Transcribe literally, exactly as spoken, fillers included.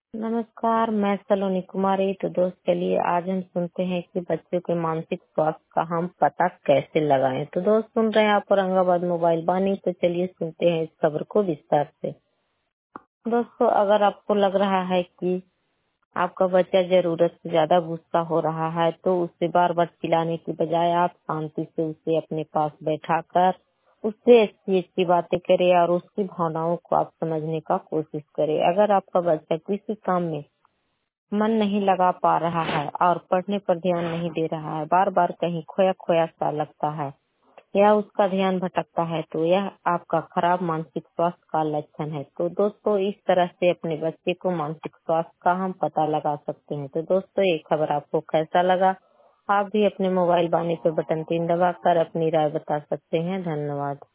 नमस्कार, मैं सलोनी कुमारी। तो दोस्त चलिए आज हम सुनते हैं कि बच्चों के मानसिक स्वास्थ्य का हम पता कैसे लगाएं। तो दोस्त सुन रहे हैं आप औरंगाबाद मोबाइल बानी। तो चलिए सुनते हैं इस खबर को विस्तार से। दोस्तों, अगर आपको लग रहा है कि आपका बच्चा जरूरत से ज्यादा गुस्सा हो रहा है तो उसे बार बार चिल्लाने की बजाय आप शांति से उसे अपने पास बैठाकर उससे अच्छी अच्छी बातें करें और उसकी भावनाओं को आप समझने का कोशिश करें। अगर आपका बच्चा किसी काम में मन नहीं लगा पा रहा है और पढ़ने पर ध्यान नहीं दे रहा है, बार बार कहीं खोया खोया सा लगता है या उसका ध्यान भटकता है, तो यह आपका खराब मानसिक स्वास्थ्य का लक्षण है। तो दोस्तों, इस तरह से अपने बच्चे को मानसिक स्वास्थ्य का हम पता लगा सकते हैं। तो दोस्तों, ये खबर आपको कैसा लगा? आप भी अपने मोबाइल बानी पे बटन तीन दबाकर अपनी राय बता सकते हैं। धन्यवाद।